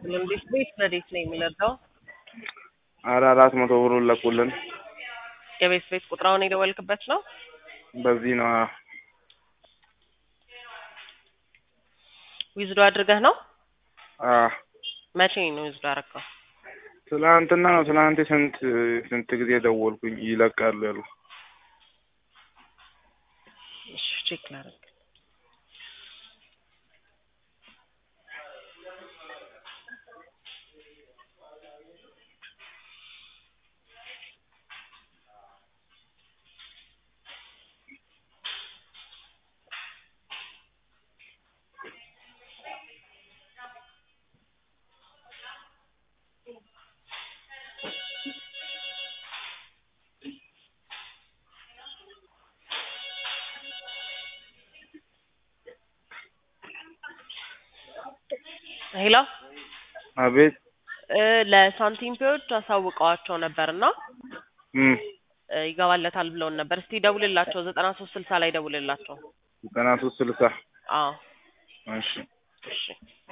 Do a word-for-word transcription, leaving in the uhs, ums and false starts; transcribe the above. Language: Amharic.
እንዴት ቤት ለዴት ነው የሚለዳው ኧረ አራት መቶ ብሩን ለቁልን። የቤት ቤት ቁጥራውን የደወልክበት ነው? በዚህ ነው። ዊዝዶ አድርገህ ነው? አዎ። መቼ ነው ዊዝዶ አደረከው? ትላንትና ነው። ትላንት ስንት ስንት ጊዜ ደወልኩኝ ይለቃሉ ያሉ። እሺ ቼክ ላድርግ። ሄሎ አቤት። ለሳንቲም ፔዎች አሳውቀዋቸው ነበርና እም ይገባለታል ብለውን ነበር። እስቲ ደውልላቸው ዘጠና ሶስት ስልሳ ላይ ደውልላቸው። ዘጠና ሶስት ስልሳ አዎ እሺ እሺ